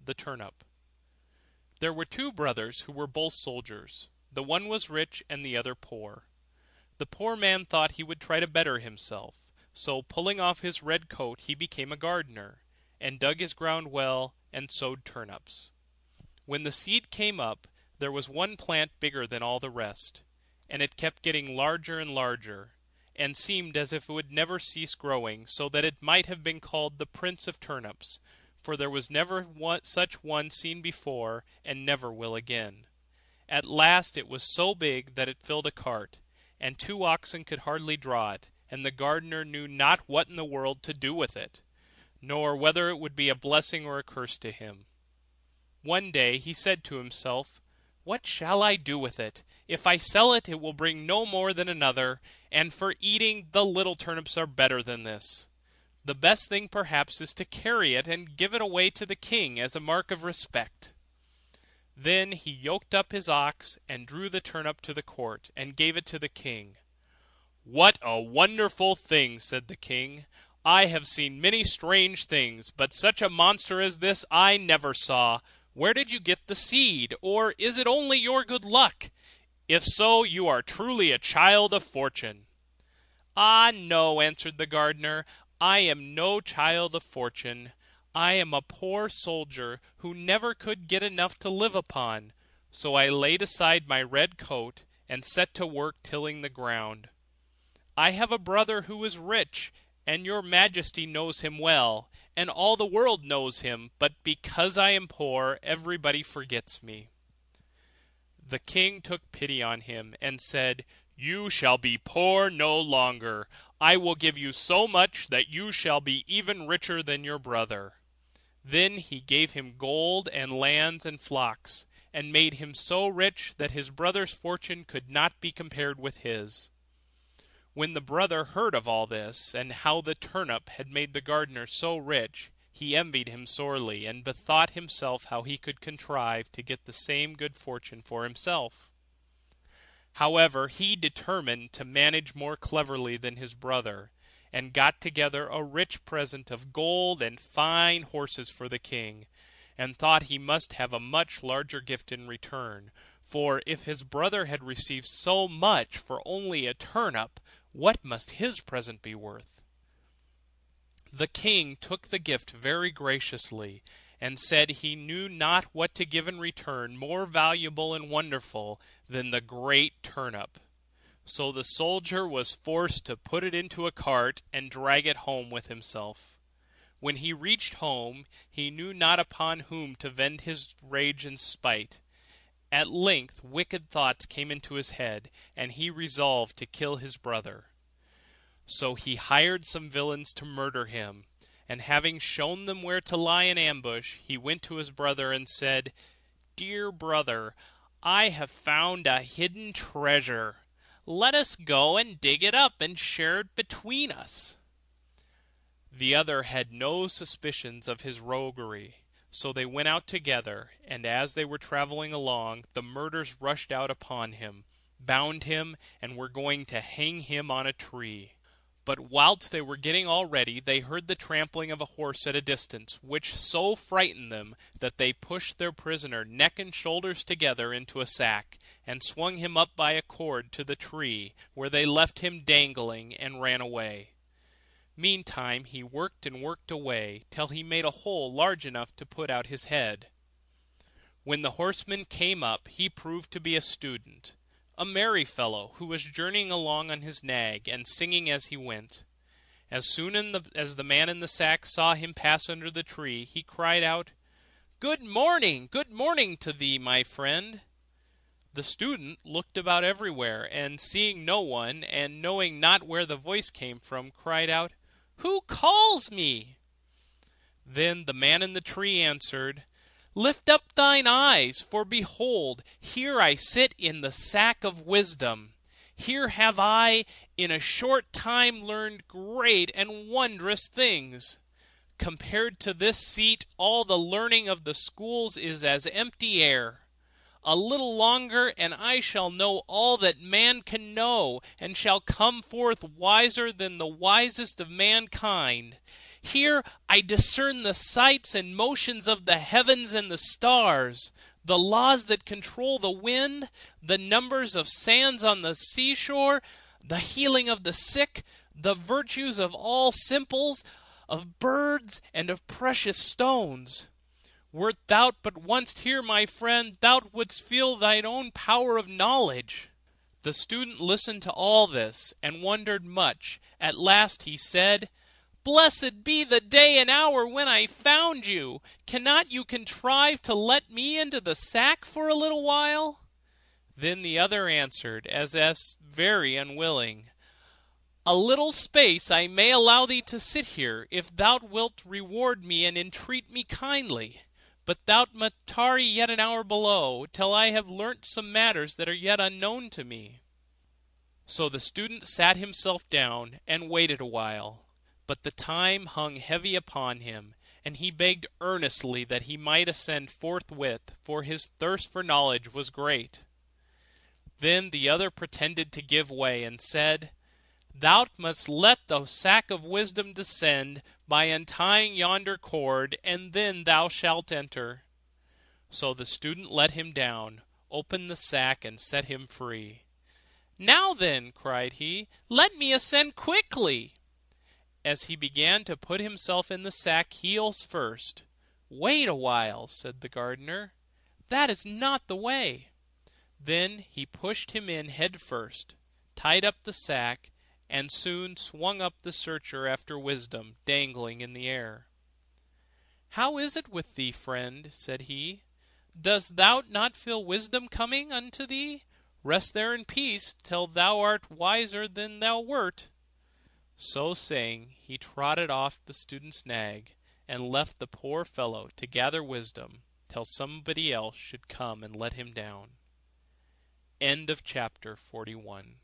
the Turnip. There were two brothers who were both soldiers. The one was rich and the other poor. The poor man thought he would try to better himself, so pulling off his red coat he became a gardener, and dug his ground well, and sowed turnips. When the seed came up, there was one plant bigger than all the rest, and it kept getting larger and larger, and seemed as if it would never cease growing, so that it might have been called the Prince of Turnips, for there was never such one seen before, and never will again. At last it was so big that it filled a cart, and 2 oxen could hardly draw it, and the gardener knew not what in the world to do with it, nor whether it would be a blessing or a curse to him. One day he said to himself, "What shall I do with it? If I sell it, it will bring no more than another, and for eating the little turnips are better than this. The best thing perhaps is to carry it and give it away to the king as a mark of respect." Then he yoked up his ox, and drew the turnip to the court, and gave it to the king. "What a wonderful thing!" said the king. "I have seen many strange things, but such a monster as this I never saw. Where did you get the seed, or is it only your good luck? If so, you are truly a child of fortune." "Ah, no," answered the gardener, "I am no child of fortune. I am a poor soldier who never could get enough to live upon, so I laid aside my red coat and set to work tilling the ground. I have a brother who is rich, and your majesty knows him well, and all the world knows him, but because I am poor, everybody forgets me." The king took pity on him, and said, "You shall be poor no longer. I will give you so much that you shall be even richer than your brother." Then he gave him gold and lands and flocks, and made him so rich that his brother's fortune could not be compared with his. When the brother heard of all this, and how the turnip had made the gardener so rich, he envied him sorely, and bethought himself how he could contrive to get the same good fortune for himself. However, he determined to manage more cleverly than his brother, and got together a rich present of gold and fine horses for the king, and thought he must have a much larger gift in return, for if his brother had received so much for only a turnip, what must his present be worth? The king took the gift very graciously, and said he knew not what to give in return more valuable and wonderful than the great turnip. So the soldier was forced to put it into a cart and drag it home with himself. When he reached home, he knew not upon whom to vent his rage and spite. At length wicked thoughts came into his head, and he resolved to kill his brother. So he hired some villains to murder him, and having shown them where to lie in ambush, he went to his brother and said, "Dear brother, I have found a hidden treasure. Let us go and dig it up and share it between us." The other had no suspicions of his roguery, so they went out together, and as they were travelling along, the murderers rushed out upon him, bound him, and were going to hang him on a tree. But whilst they were getting all ready, they heard the trampling of a horse at a distance, which so frightened them that they pushed their prisoner neck and shoulders together into a sack, and swung him up by a cord to the tree, where they left him dangling, and ran away. Meantime he worked and worked away, till he made a hole large enough to put out his head. When the horseman came up, he proved to be a student, a merry fellow, who was journeying along on his nag, and singing as he went. As soon as the man in the sack saw him pass under the tree, he cried out, good morning to thee, my friend." The student looked about everywhere, and seeing no one, and knowing not where the voice came from, cried out, "Who calls me?" Then the man in the tree answered, "Lift up thine eyes, for behold, here I sit in the sack of wisdom. Here have I in a short time learned great and wondrous things. Compared to this seat, all the learning of the schools is as empty air. A little longer, and I shall know all that man can know, and shall come forth wiser than the wisest of mankind. Here I discern the sights and motions of the heavens and the stars, the laws that control the wind, the numbers of sands on the seashore, the healing of the sick, the virtues of all simples, of birds and of precious stones. Wert thou but once here, my friend, thou wouldst feel thine own power of knowledge." The student listened to all this, and wondered much. At last he said, "Blessed be the day and hour when I found you! Cannot you contrive to let me into the sack for a little while?" Then the other answered, as if very unwilling, "A little space I may allow thee to sit here, if thou wilt reward me and entreat me kindly. But thou must tarry yet an hour below, till I have learnt some matters that are yet unknown to me." So the student sat himself down and waited a while, but the time hung heavy upon him, and he begged earnestly that he might ascend forthwith, for his thirst for knowledge was great. Then the other pretended to give way, and said, "Thou must let the sack of wisdom descend by untying yonder cord, and then thou shalt enter." So the student let him down, opened the sack, and set him free. "Now then," cried he, "let me ascend quickly." As he began to put himself in the sack heels first, "Wait a while," said the gardener, "that is not the way." Then he pushed him in head first, tied up the sack, and soon swung up the searcher after wisdom, dangling in the air. "How is it with thee, friend?" said he. "Dost thou not feel wisdom coming unto thee? Rest there in peace till thou art wiser than thou wert." So saying, he trotted off the student's nag, and left the poor fellow to gather wisdom till somebody else should come and let him down. End of chapter 41.